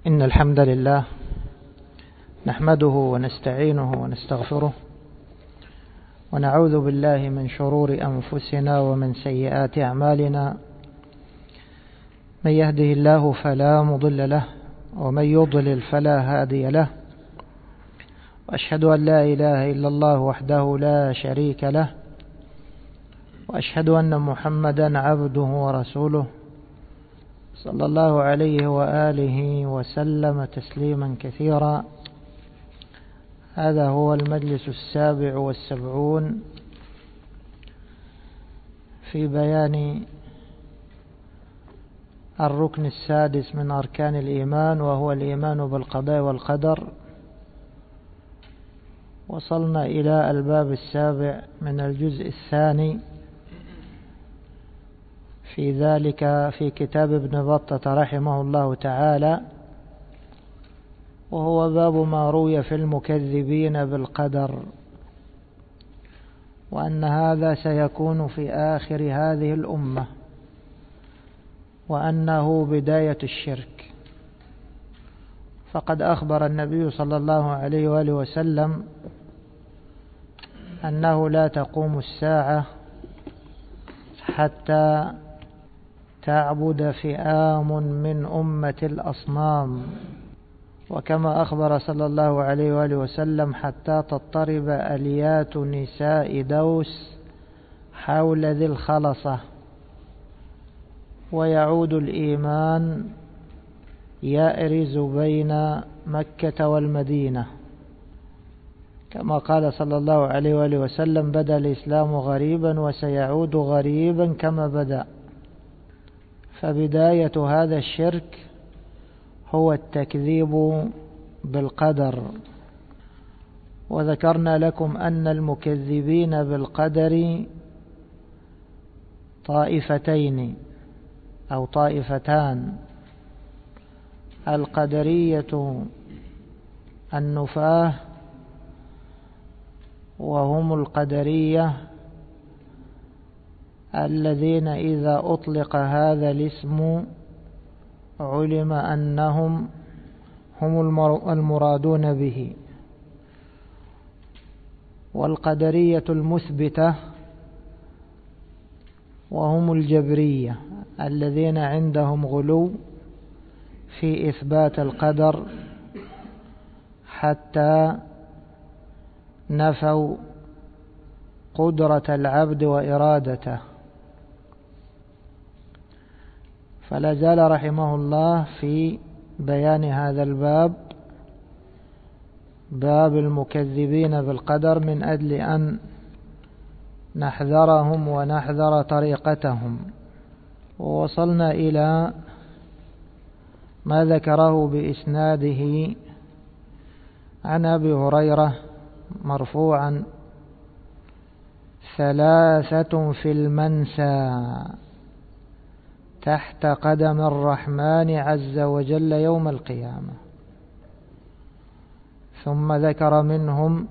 إن الحمد لله نحمده ونستعينه ونستغفره ونعوذ بالله من شرور أنفسنا ومن سيئات أعمالنا. من يهده الله فلا مضل له ومن يضلل فلا هادي له، وأشهد أن لا إله إلا الله وحده لا شريك له، وأشهد أن محمدا عبده ورسوله صلى الله عليه وآله وسلم تسليما كثيرا. هذا هو المجلس 77 في بيان الركن السادس من أركان الإيمان، وهو الإيمان بالقضاء والقدر. وصلنا إلى الباب السابع من الجزء الثاني في ذلك في كتاب ابن بطة رحمه الله تعالى، وهو باب ما روي في المكذبين بالقدر، وأن هذا سيكون في آخر هذه الأمة، وأنه بداية الشرك. فقد أخبر النبي صلى الله عليه وآله وسلم أنه لا تقوم الساعة حتى تعبد فئام من أمة الأصنام، وكما أخبر صلى الله عليه وآله وسلم حتى تضطرب أليات نساء دوس حول ذي الخلصة، ويعود الإيمان يأرز بين مكة والمدينة، كما قال صلى الله عليه وآله وسلم: بدأ الإسلام غريبا وسيعود غريبا كما بدأ. فبداية هذا الشرك هو التكذيب بالقدر. وذكرنا لكم أن المكذبين بالقدر طائفتين أو طائفتان: القدرية النفاة، وهم القدرية الذين إذا أطلق هذا الاسم علم أنهم هم المرادون به. والقدرية المثبتة وهم الجبرية الذين عندهم غلو في إثبات القدر، حتى نفوا قدرة العبد وإرادته. فلا زال رحمه الله في بيان هذا الباب، باب المكذبين بالقدر، من أجل أن نحذرهم ونحذر طريقتهم. ووصلنا إلى ما ذكره بإسناده عن أبي هريرة مرفوعا: 3 في المنسى تحت قدم الرحمن عز وجل يوم القيامة. ثم ذكر منهم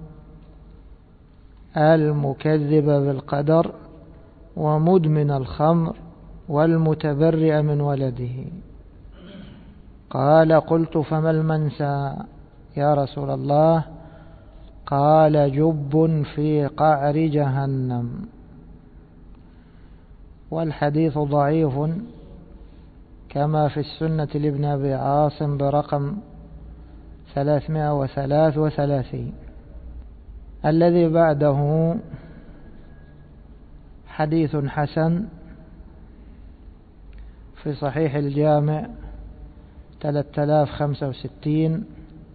المكذب بالقدر ومدمن الخمر والمتبرئ من ولده. قال: قلت فما المنسى يا رسول الله؟ قال: جب في قعر جهنم. والحديث ضعيف كما في السنة لابن أبي عاصم برقم 333. الذي بعده حديث حسن في صحيح الجامع 3065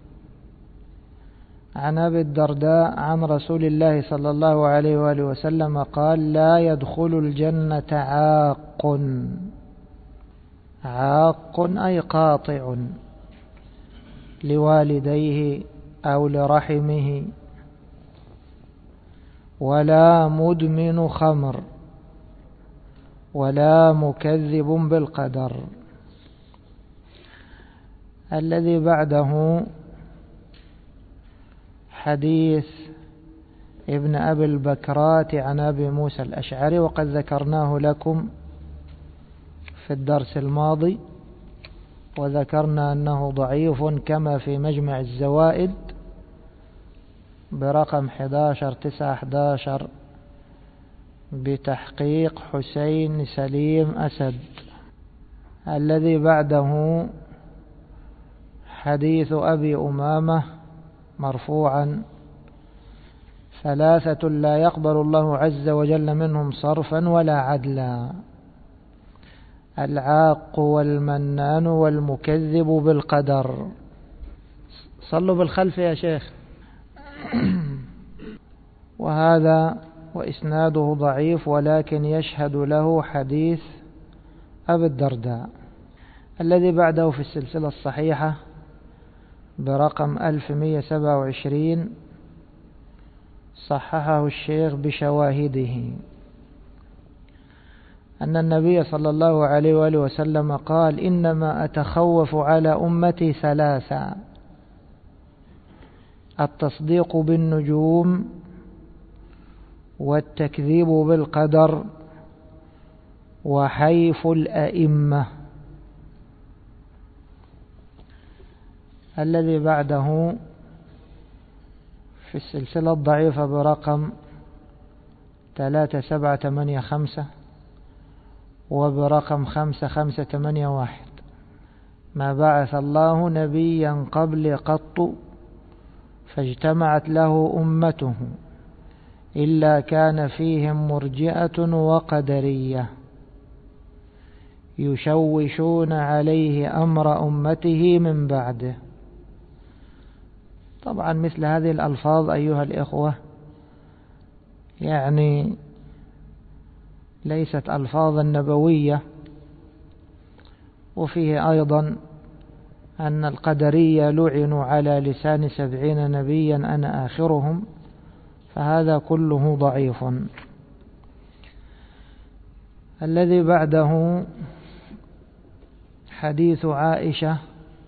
عن أبي الدرداء عن رسول الله صلى الله عليه وآله وسلم قال: لا يدخل الجنة عاق. عاق أي قاطع لوالديه أو لرحمه، ولا مدمن خمر، ولا مكذب بالقدر. الذي بعده حديث ابن أبي البكرات عن أبي موسى الأشعري، وقد ذكرناه لكم في الدرس الماضي. وذكرنا أنه ضعيف كما في مجمع الزوائد برقم 11911 بتحقيق حسين سليم أسد. الذي بعده حديث أبي أمامة مرفوعا: 3 لا يقبل الله عز وجل منهم صرفا ولا عدلا: العاق والمنان والمكذب بالقدر. صلوا بالخلف يا شيخ. وهذا وإسناده ضعيف، ولكن يشهد له حديث أبي الدرداء. الذي بعده في السلسلة الصحيحة برقم 1127 صححه الشيخ بشواهده، أن النبي صلى الله عليه وآله وسلم قال: إنما أتخوف على أمتي 3: التصديق بالنجوم، والتكذيب بالقدر، وحيف الأئمة. الذي بعده في السلسلة الضعيفة برقم 3785 وبرقم 5581: ما بعث الله نبيا قبل قط فاجتمعت له أمته إلا كان فيهم مرجئة وقدرية يشوشون عليه أمر أمته من بعده. طبعا مثل هذه الألفاظ أيها الإخوة يعني ليست ألفاظا نبوية. وفيه أيضا أن القدرية لعنوا على لسان 70 نبيا أنا آخرهم، فهذا كله ضعيف. الذي بعده حديث عائشة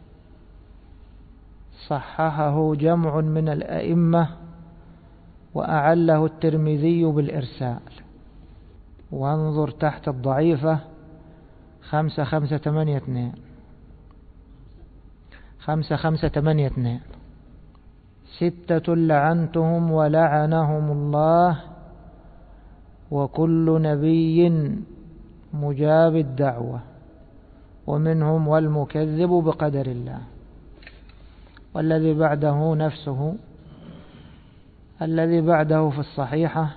صححه جمع من الأئمة وأعله الترمذي بالإرسال. وانظر تحت الضعيفة 5582 5582: 6 لعنتهم ولعنهم الله وكل نبي مجاب الدعوة ومنهم والمكذب بقدر الله. والذي بعده نفسه. الذي بعده في الصحيحة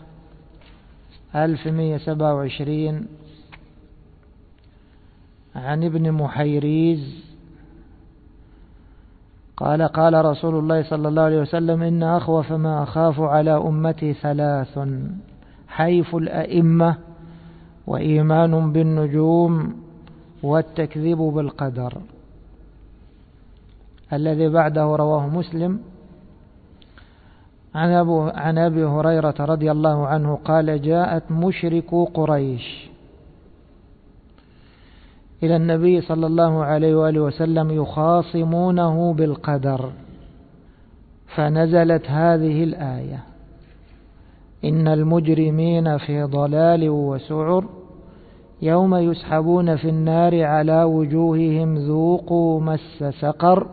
1127 عن ابن محيريز قال: قال رسول الله صلى الله عليه وسلم: إن أخوف ما أخاف على أمتي 3: حيف الأئمة، وإيمان بالنجوم، والتكذيب بالقدر. الذي بعده رواه مسلم عن أبي هريرة رضي الله عنه قال: جاءت مشركو قريش إلى النبي صلى الله عليه وآله وسلم يخاصمونه بالقدر، فنزلت هذه الآية: إن المجرمين في ضلال وسعر يوم يسحبون في النار على وجوههم ذوقوا مس سقر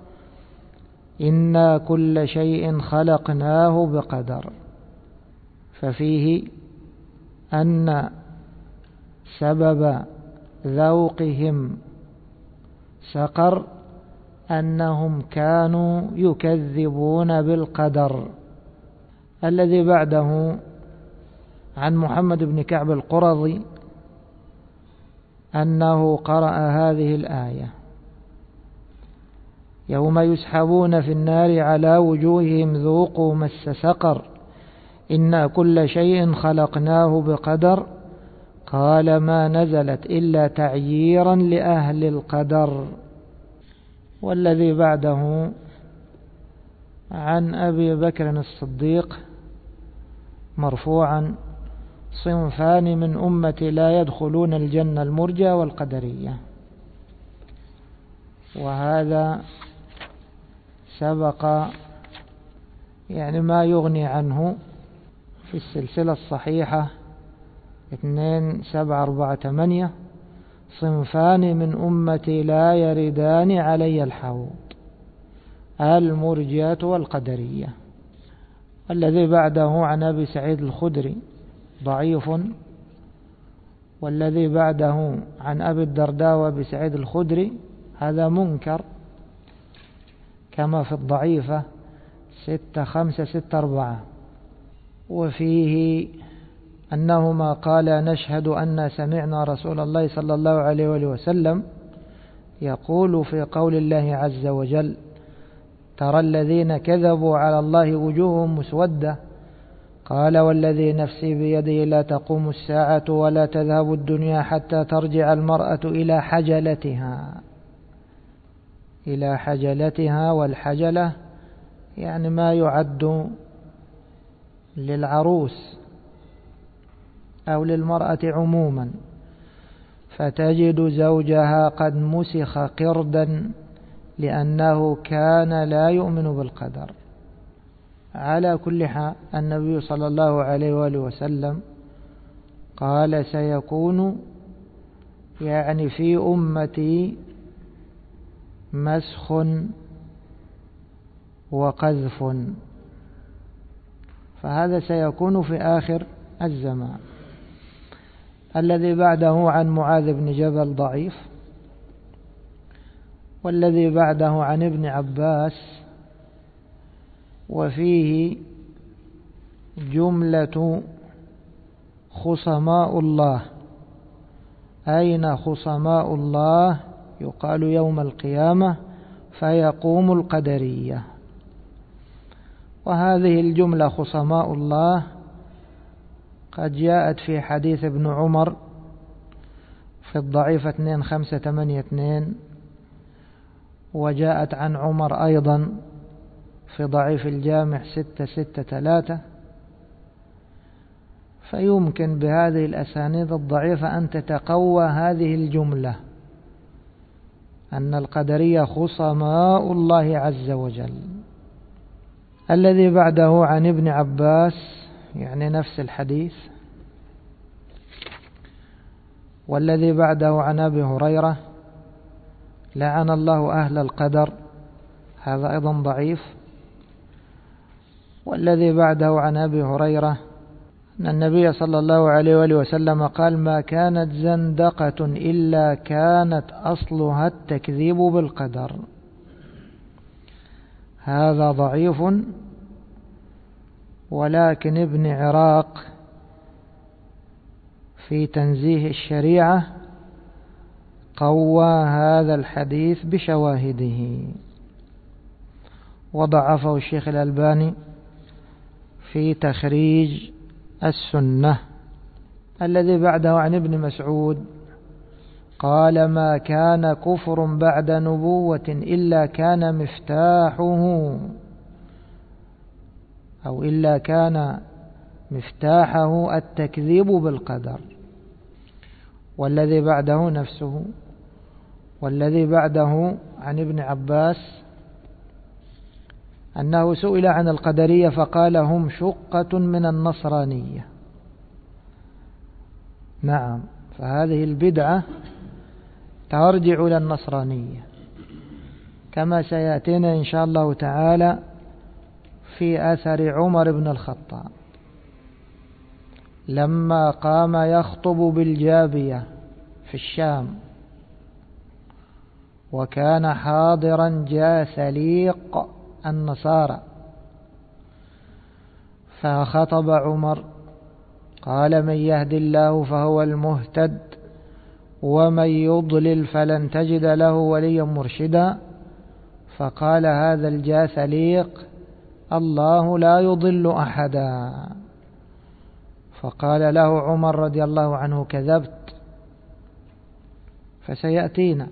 إنا كل شيء خلقناه بقدر. ففيه أن سبب ذوقهم سقر أنهم كانوا يكذبون بالقدر. الذي بعده عن محمد بن كعب القرظي أنه قرأ هذه الآية: يوم يسحبون في النار على وجوههم ذوقوا مس سقر إنا كل شيء خلقناه بقدر. قال: ما نزلت إلا تعييرا لأهل القدر. والذي بعده عن أبي بكر الصديق مرفوعا: صنفان من أمتي لا يدخلون الجنة: المرجئة والقدرية. وهذا سبق يعني ما يغني عنه في السلسلة الصحيحة 2748 صنفان من أمتي لا يردان علي الحوض: المرجئة والقدرية. والذي بعده عن أبي سعيد الخدري ضعيف، والذي بعده عن أبي الدرداء وأبي سعيد الخدري هذا منكر، كما في الضعيفة 6564. وفيه أنهما قال: نشهد أن سمعنا رسول الله صلى الله عليه وآله وسلم يقول في قول الله عز وجل: ترى الذين كذبوا على الله وجوههم مسودة. قال: والذي نفسي بيده لا تقوم الساعة ولا تذهب الدنيا حتى ترجع المرأة إلى حجلتها. والحجلة يعني ما يعد للعروس أو للمرأة عموما، فتجد زوجها قد مسخ قردا لأنه كان لا يؤمن بالقدر. على كل حال النبي صلى الله عليه وآله وسلم قال: سيكون يعني في أمتي مسخ وقذف، فهذا سيكون في آخر الزمان. الذي بعده عن معاذ بن جبل ضعيف، والذي بعده عن ابن عباس، وفيه جملة خصماء الله. أين خصماء الله؟ يقال يوم القيامة فيقوم القدرية. وهذه الجملة خصماء الله قد جاءت في حديث ابن عمر في الضعيف 2582، وجاءت عن عمر أيضا في ضعيف الجامع 663. فيمكن بهذه الأسانيد الضعيفة أن تتقوى هذه الجملة، أن القدرية خصماء الله عز وجل. الذي بعده عن ابن عباس يعني نفس الحديث، والذي بعده عن أبي هريرة: لعن الله أهل القدر، هذا أيضا ضعيف. والذي بعده عن أبي هريرة أن النبي صلى الله عليه وآله وسلم قال: ما كانت زندقة إلا كانت أصلها التكذيب بالقدر، هذا ضعيف. ولكن ابن عراق في تنزيه الشريعة قوى هذا الحديث بشواهده، وضعفه الشيخ الألباني في تخريج السنة. الذي بعده عن ابن مسعود قال: ما كان كفر بعد نبوة إلا كان مفتاحه التكذيب بالقدر. والذي بعده نفسه. والذي بعده عن ابن عباس أنه سئل عن القدرية فقال: هم شقة من النصرانية. نعم، فهذه البدعة ترجع إلى النصرانية، كما سيأتينا إن شاء الله تعالى في أثر عمر بن الخطاب لما قام يخطب بالجابية في الشام، وكان حاضرا جاثليق النصارى، فخطب عمر قال: من يهد الله فهو المهتد، ومن يضلل فلن تجد له وليا مرشدا. فقال هذا الجاثليق: الله لا يضل أحدا. فقال له عمر رضي الله عنه: كذبت. فسيأتينا.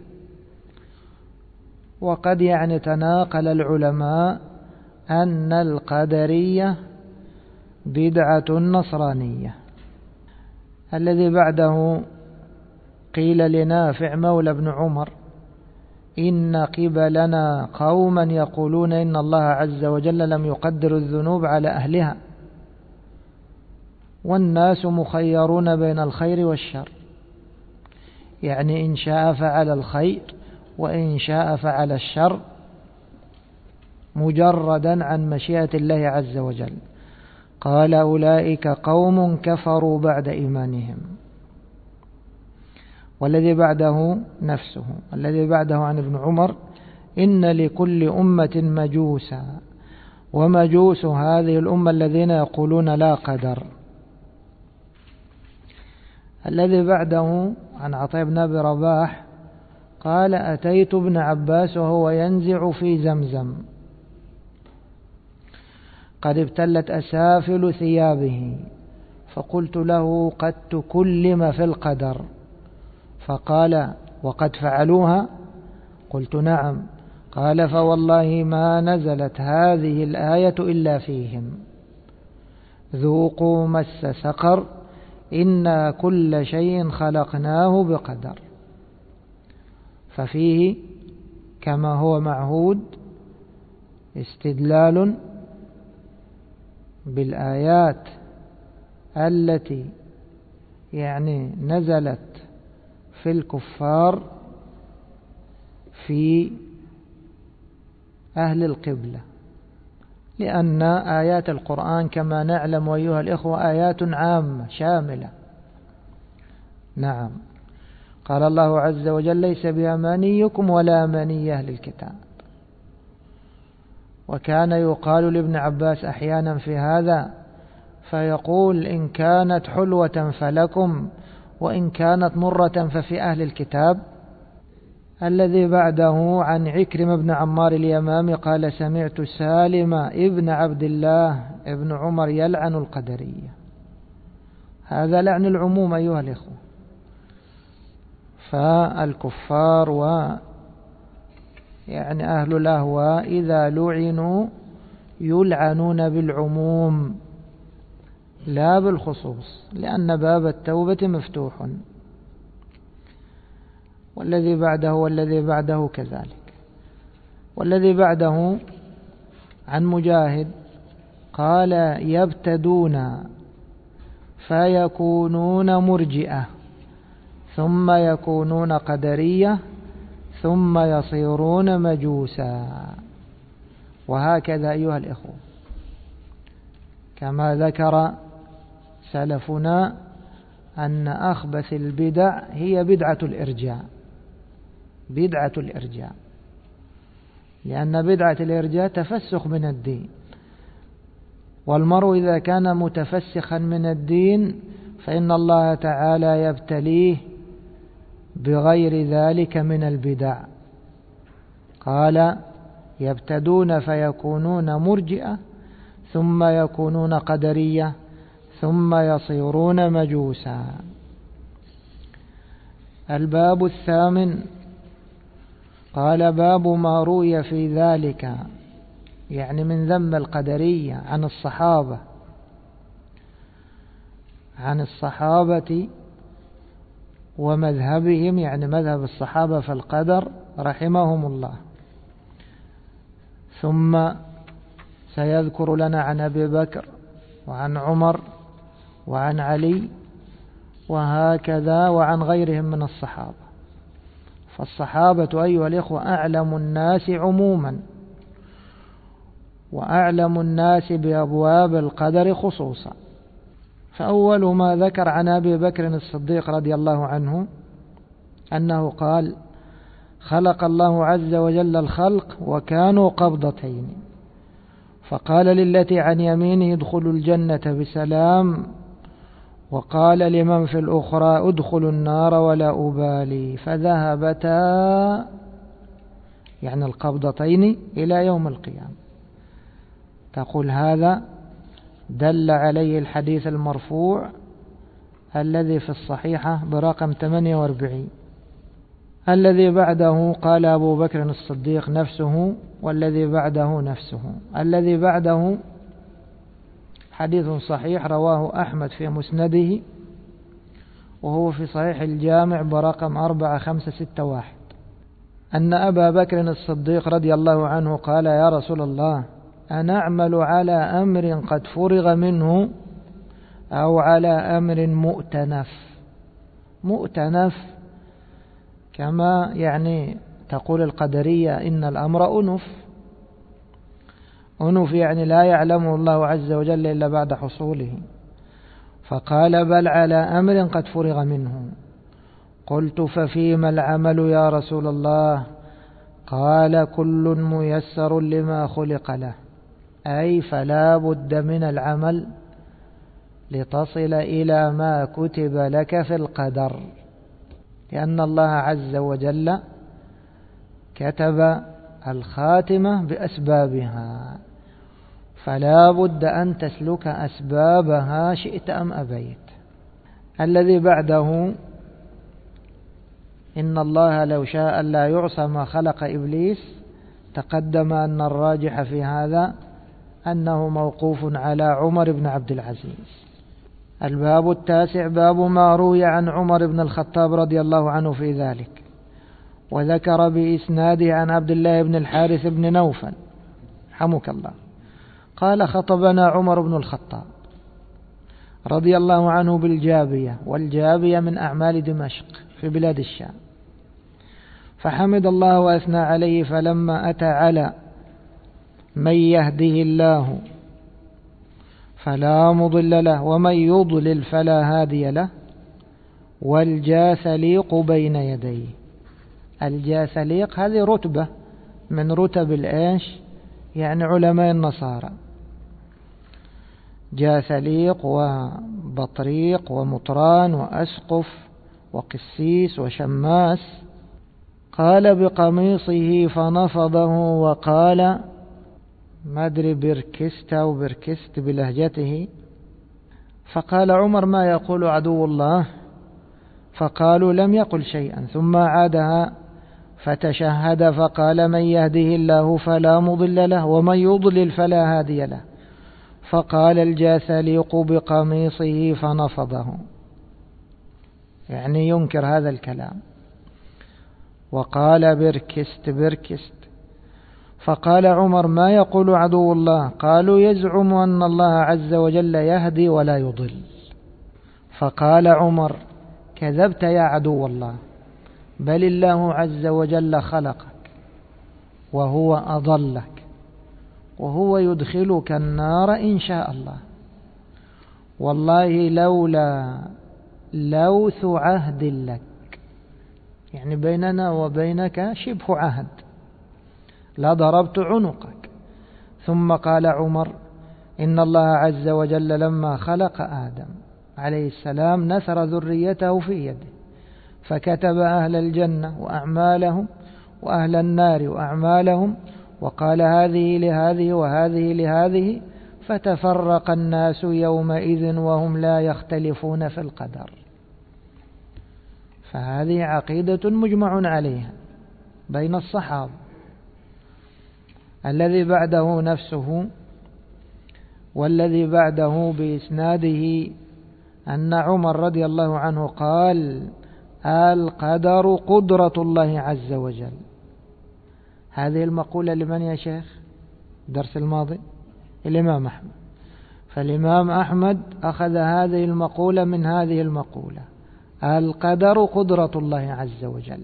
وقد يعني تناقل العلماء أن القدرية بدعة نصرانية. الذي بعده قيل لنافع مولى بن عمر: إن قبلنا قوما يقولون إن الله عز وجل لم يقدر الذنوب على أهلها، والناس مخيرون بين الخير والشر، يعني إن شاء فعل الخير وإن شاء فعل الشر، مجردا عن مشيئة الله عز وجل. قال أولئك قوم كفروا بعد إيمانهم. والذي بعده نفسه، الذي بعده عن ابن عمر: إن لكل أمة مجوسا، ومجوس هذه الأمة الذين يقولون لا قدر. الذي بعده عن عطاء بن أبي رباح قال: أتيت ابن عباس وهو ينزع في زمزم، قد ابتلت أسافل ثيابه، فقلت له: قد تكلم في القدر. فقال: وقد فعلوها؟ قلت: نعم. قال: فوالله ما نزلت هذه الآية إلا فيهم، ذوقوا مس سقر، إنا كل شيء خلقناه بقدر. ففيه كما هو معهود استدلال بالآيات التي يعني نزلت في الكفار في أهل القبلة، لأن آيات القرآن كما نعلم أيها الإخوة آيات عامة شاملة. نعم، قال الله عز وجل: ليس بأمانيكم ولا أماني أهل الكتاب. وكان يقال لابن عباس أحيانا في هذا فيقول: إن كانت حلوة فلكم، وإن كانت مرة ففي أهل الكتاب. الذي بعده عن عكرمة بن عمار اليمامي قال: سمعت سالم ابن عبد الله ابن عمر يلعن القدرية. هذا لعن العموم أيها الإخوة، فالكفار يعني أهل الأهواء إذا لعنوا يلعنون بالعموم لا بالخصوص، لأن باب التوبة مفتوح. والذي بعده كذلك. والذي بعده عن مجاهد قال: يبتدون فيكونون مرجئة، ثم يكونون قدرية، ثم يصيرون مجوسا. وهكذا أيها الإخوة كما ذكر سلفنا أن أخبث البدع هي بدعة الإرجاء، لأن بدعة الإرجاء تفسخ من الدين، والمرء إذا كان متفسخا من الدين فإن الله تعالى يبتليه بغير ذلك من البدع. قال: يبتدون فيكونون مرجئة، ثم يكونون قدرية، ثم يصيرون مجوسا. الباب الثامن قال: باب ما روي في ذلك، يعني من ذم القدرية عن الصحابة ومذهبهم، يعني مذهب الصحابة في القدر رحمهم الله. ثم سيذكر لنا عن أبي بكر وعن عمر وعن علي وهكذا وعن غيرهم من الصحابة. فالصحابة أيها الإخوة أعلم الناس عموما، وأعلم الناس بأبواب القدر خصوصا. فأول ما ذكر عن أبي بكر الصديق رضي الله عنه أنه قال: خلق الله عز وجل الخلق وكانوا قبضتين، فقال للتي عن يمينه ادخلوا الجنة بسلام، وقال لمن في الأخرى ادخلوا النار ولا أبالي، فذهبتا يعني القبضتين إلى يوم القيامة. تقول هذا دل عليه الحديث المرفوع الذي في الصحيحة برقم 48. الذي بعده قال أبو بكر الصديق نفسه، والذي بعده نفسه. الذي بعده حديث صحيح رواه أحمد في مسنده، وهو في صحيح الجامع برقم 4561، أن أبا بكر الصديق رضي الله عنه قال: يا رسول الله، أنعمل على أمر قد فرغ منه أو على أمر مؤتنف؟ مؤتنف كما يعني تقول القدرية إن الأمر أنف يعني لا يعلمه الله عز وجل إلا بعد حصوله. فقال بل على أمر قد فرغ منه. قلت ففيما العمل يا رسول الله؟ قال كل ميسر لما خلق له، أي فلا بد من العمل لتصل إلى ما كتب لك في القدر، لأن الله عز وجل كتب الخاتمة بأسبابها، فلا بد أن تسلك أسبابها شئت أم أبيت. الذي بعده إن الله لو شاء لا يعصى ما خلق إبليس، تقدم أن الراجح في هذا أنه موقوف على عمر بن عبد العزيز. الباب التاسع باب ما روي عن عمر بن الخطاب رضي الله عنه في ذلك، وذكر بإسناده عن عبد الله بن الحارث بن نوفل حمك الله قال خطبنا عمر بن الخطاب رضي الله عنه بالجابية، والجابية من أعمال دمشق في بلاد الشام، فحمد الله وأثنى عليه، فلما أتى على من يهده الله فلا مضل له ومن يضلل فلا هادي له والجاثليق بين يديه. الجاثليق هذه رتبة من رتب الإيش يعني علماء النصارى، جاثليق وبطريق ومطران وأسقف وقسيس وشماس. قال بقميصه فنفضه وقال، ما أدري بركست أو بركست بلهجته، فقال عمر ما يقول عدو الله؟ فقالوا لم يقل شيئا، ثم عادها فتشهد فقال من يهده الله فلا مضل له ومن يضلل فلا هادي له. فقال الجاثليق بقميصه فنفضه، يعني ينكر هذا الكلام، وقال بركست. فقال عمر ما يقول عدو الله؟ قالوا يزعم أن الله عز وجل يهدي ولا يضل. فقال عمر كذبت يا عدو الله، بل الله عز وجل خلقك وهو أضلك وهو يدخلك النار إن شاء الله، والله لولا لوث عهد لك، يعني بيننا وبينك شبه عهد، لضربت عنقك. ثم قال عمر إن الله عز وجل لما خلق آدم عليه السلام نثر ذريته في يده، فكتب أهل الجنة وأعمالهم وأهل النار وأعمالهم، وقال هذه لهذه وهذه لهذه، فتفرق الناس يومئذ وهم لا يختلفون في القدر. فهذه عقيدة مجمع عليها بين الصحابة. الذي بعده نفسه، والذي بعده بإسناده أن عمر رضي الله عنه قال القدر قدرة الله عز وجل. هذه المقولة لمن يا شيخ؟ الدرس الماضي الإمام أحمد. فالإمام أحمد أخذ هذه المقولة من هذه المقولة، القدر قدرة الله عز وجل.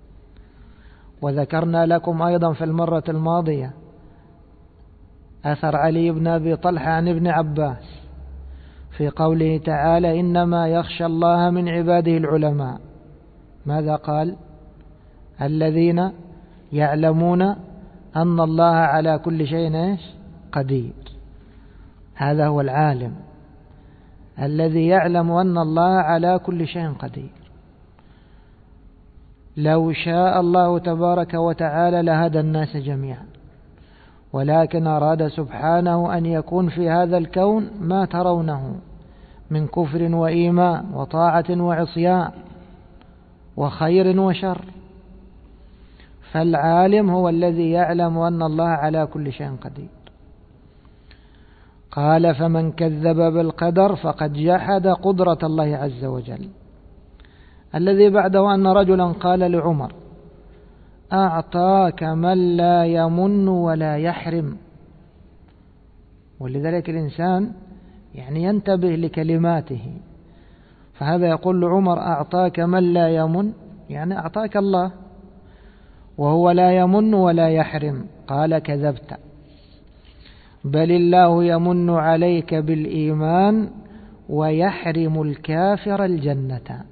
وذكرنا لكم أيضا في المرة الماضية أثر علي بن أبي طلحة عن ابن عباس في قوله تعالى إنما يخشى الله من عباده العلماء. ماذا قال؟ الذين يعلمون أن الله على كل شيء قدير. هذا هو العالم الذي يعلم أن الله على كل شيء قدير. لو شاء الله تبارك وتعالى لهدى الناس جميعا، ولكن أراد سبحانه أن يكون في هذا الكون ما ترونه من كفر وإيمان وطاعة وعصيان وخير وشر. فالعالم هو الذي يعلم أن الله على كل شيء قدير. قال فمن كذب بالقدر فقد جحد قدرة الله عز وجل. الذي بعده أن رجلا قال لعمر أعطاك من لا يمن ولا يحرم. ولذلك الإنسان يعني ينتبه لكلماته. فهذا يقول لعمر أعطاك من لا يمن يعني أعطاك الله، وهو لا يمن ولا يحرم. قال كذبت، بل الله يمن عليك بالإيمان ويحرم الكافر الجنة.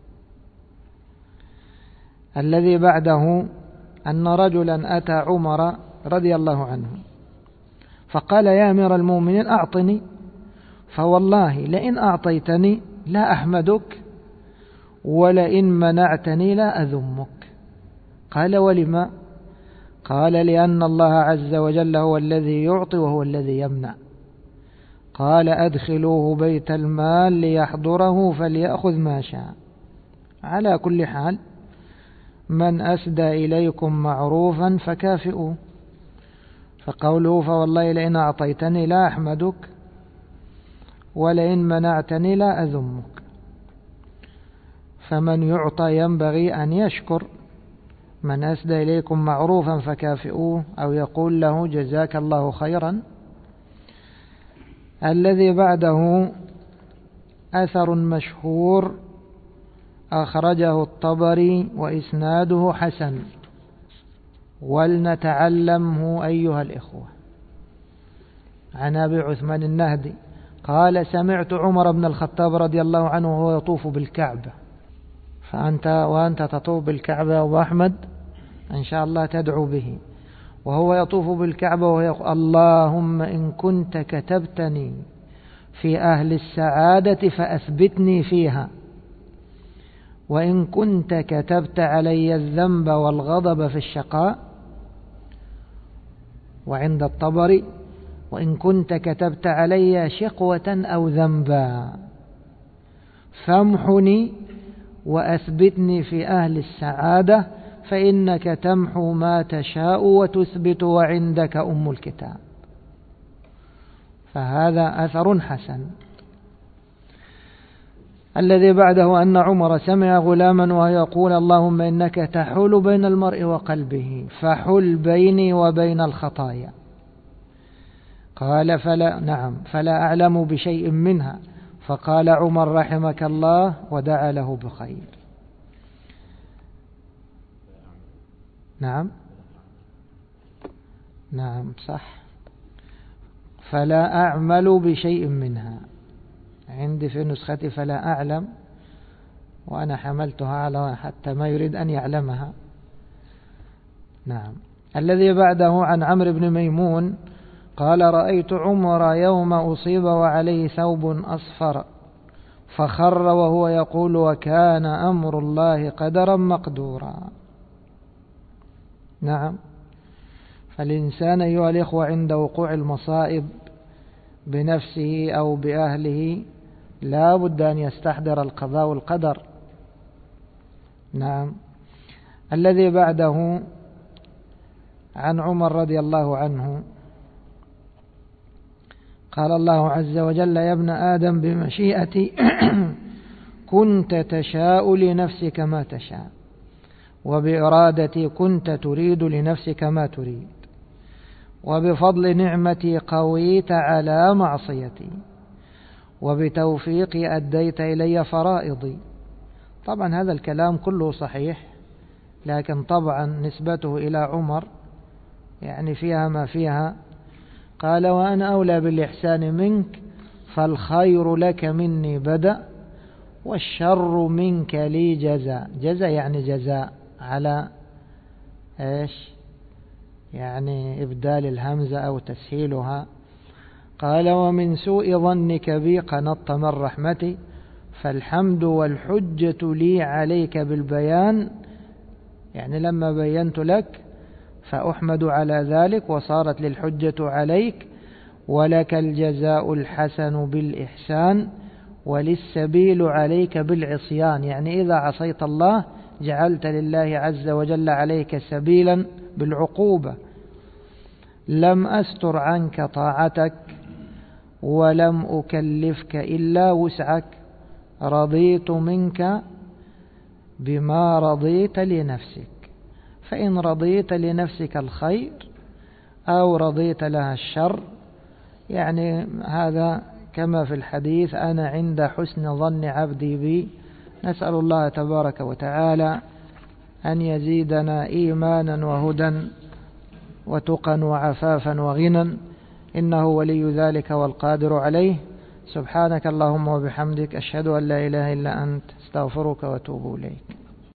الذي بعده أن رجلا أتى عمر رضي الله عنه فقال يا أمير المؤمنين أعطني، فوالله لئن أعطيتني لا أحمدك، ولئن منعتني لا أذمك. قال ولما؟ قال لأن الله عز وجل هو الذي يعطي وهو الذي يمنع. قال أدخلوه بيت المال ليحضره فليأخذ ما شاء. على كل حال من أسدى إليكم معروفا فكافئوه. فقوله فوالله لئن أعطيتني لا أحمدك ولئن منعتني لا أذمك، فمن يعطى ينبغي أن يشكر. من أسدى إليكم معروفا فكافئوه، أو يقول له جزاك الله خيرا. الذي بعده أثر مشهور أخرجه الطبري وإسناده حسن، ولنتعلمه أيها الإخوة. عن أبي عثمان النهدي قال سمعت عمر بن الخطاب رضي الله عنه وهو يطوف بالكعبة. وأنت تطوف بالكعبة يا أبو أحمد إن شاء الله تدعو به، وهو يطوف بالكعبة ويقول اللهم إن كنت كتبتني في أهل السعادة فأثبتني فيها، وإن كنت كتبت علي الذنب والغضب في الشقاء. وعند الطبري وإن كنت كتبت علي شقوة أو ذنبا فامحني وأثبتني في أهل السعادة، فإنك تمحو ما تشاء وتثبت وعندك أم الكتاب. فهذا أثر حسن. الذي بعده أن عمر سمع غلاما وهو يقول اللهم إنك تحول بين المرء وقلبه فحل بيني وبين الخطايا. قال فلا أعلم بشيء منها. فقال عمر رحمك الله ودعا له بخير. نعم صح، فلا أعمل بشيء منها. عندي في نسختي فلا أعلم، وأنا حملتها على حتى ما يريد أن يعلمها. نعم. الذي بعده عن عمرو بن ميمون قال رأيت عمر يوم أصيب وعليه ثوب أصفر فخر وهو يقول وكان أمر الله قدرا مقدورا. نعم. فالإنسان أيها الإخوة عند وقوع المصائب بنفسه أو بأهله لا بد أن يستحضر القضاء والقدر. نعم. الذي بعده عن عمر رضي الله عنه قال الله عز وجل يا ابن آدم بمشيئتي كنت تشاء لنفسك ما تشاء، وبإرادتي كنت تريد لنفسك ما تريد، وبفضل نعمتي قويت على معصيتي، وبتوفيقي أديت إلي فرائضي. طبعا هذا الكلام كله صحيح، لكن طبعا نسبته إلى عمر يعني فيها ما فيها. قال وأنا أولى بالإحسان منك فالخير لك مني بدأ والشر منك لي جزاء. جزاء يعني جزاء على إيش؟ يعني إبدال الهمزة أو تسهيلها. قال ومن سوء ظنك بي قنطت من رحمتي فالحمد والحجة لي عليك بالبيان، يعني لما بينت لك فأحمد على ذلك وصارت للحجة عليك، ولك الجزاء الحسن بالإحسان وللسبيل عليك بالعصيان، يعني إذا عصيت الله جعلت لله عز وجل عليك سبيلا بالعقوبة. لم أستر عنك طاعتك ولم أكلفك إلا وسعك، رضيت منك بما رضيت لنفسك، فإن رضيت لنفسك الخير أو رضيت لها الشر، يعني هذا كما في الحديث أنا عند حسن ظن عبدي بي. نسأل الله تبارك وتعالى أن يزيدنا إيمانا وهدى وتقى وعفافا وغنى، إنه ولي ذلك والقادر عليه. سبحانك اللهم وبحمدك، أشهد أن لا إله إلا أنت، استغفرك وأتوب إليك.